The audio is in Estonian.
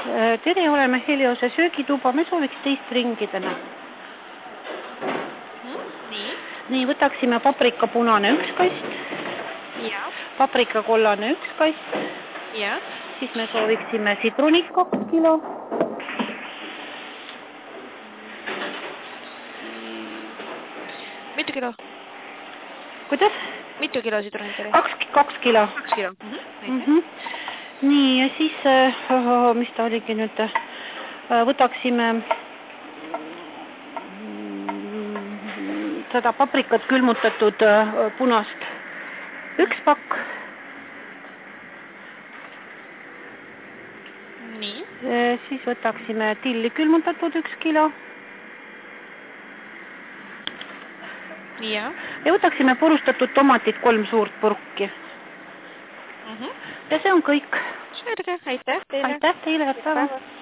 Tere, oleme Heliose söögituba, me sooviks teist ringi täna. Nii, võtaksime paprika punane 1 kast, paprika kollane 1 kast, siis me sooviksime sitruunit 2 kilo, mitu kilo? Kuidas? Mitu kilo sitruunit oli? 2 kilo. 2 kilo. Nii, ja siis, mis ta oligi nüüd, võtaksime seda paprikat külmutatud punast 1 pakk. Nii. Siis võtaksime tilli külmutatud 1 kilo. Ja võtaksime purustatud tomatit 3 suurt purki. Ja see on kõik. Selge, aitäh teile. Aitäh teile, päeva.